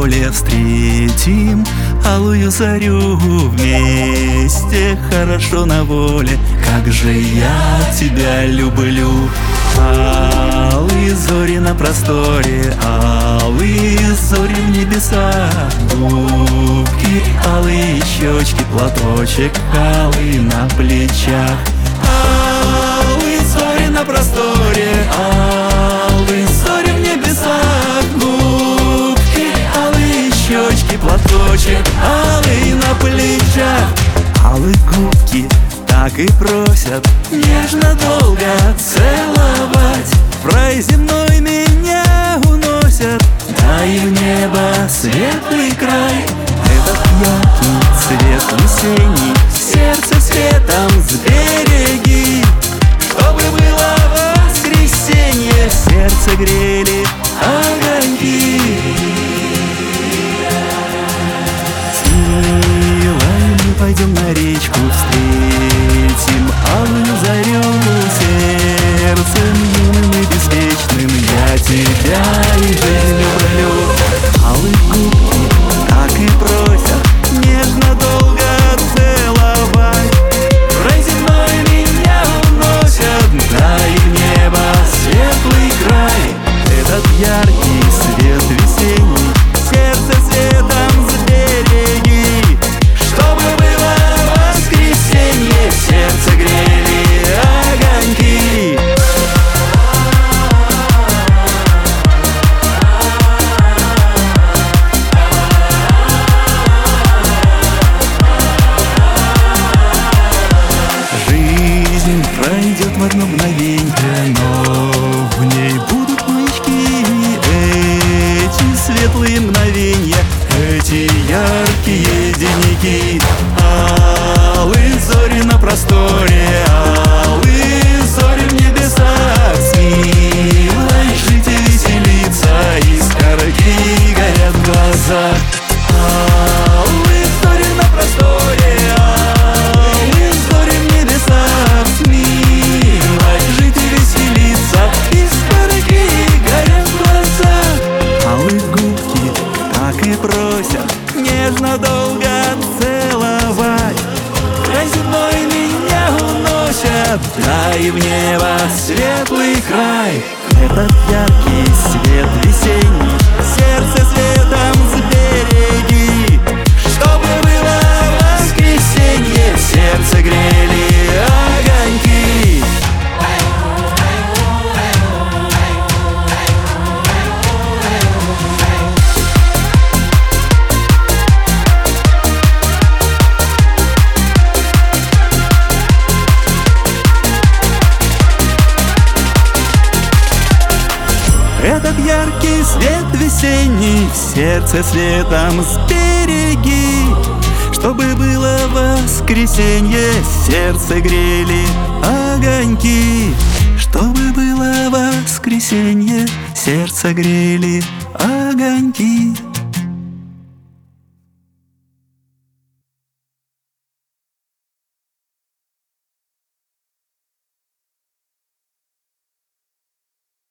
поле встретим алую зарю вместе, хорошо на воле. Как же я тебя люблю! Алые зори на просторе, алые зори в небесах, губки, алые щечки, платочек алый на плечах. Алые зори на просторе, алые зори в небесах, губки, алые щечки, платочек алый на плечах. Алые губки так и просят нежно долго целовать. В рай земной меня уносят, да и в небо светлый край. Этот яркий цвет весенний сердце светом сбереги, чтобы было воскресенье, сердце грели огоньки. С милой мы пойдем на речку, встретим алую зарю, сердцем юным и беспечным я тебя и жизнь люблю. Алые губки так и просят нежно долго целовать. В рай земной меня уносят, да и в небо светлый край. Этот яркий свет весенний сердце светом сбереги, чтобы было воскресенье, сердце грели огоньки. Жизнь пройдет в одно мгновенье, но в ней будут маячки. Эти светлые мгновенья, эти яркие деньки. Алые зори на просторе, алые зори в небесах. С милой жить и веселиться, искорки горят в глазах. Алые зори на просторе, алые зори в небесах. С милой жить и веселиться, искорки горят в глазах. Алые губки так и просят нежно долго целовать. Край земной меня уносят, да и в небо светлый край. Этот яркий свет весенний сердце светом сбереги, чтобы было воскресенье, сердце грели огоньки. Этот яркий свет весенний в сердце светом сбереги, чтобы было воскресенье, сердце грели огоньки. Чтобы было воскресенье, сердце грели огоньки.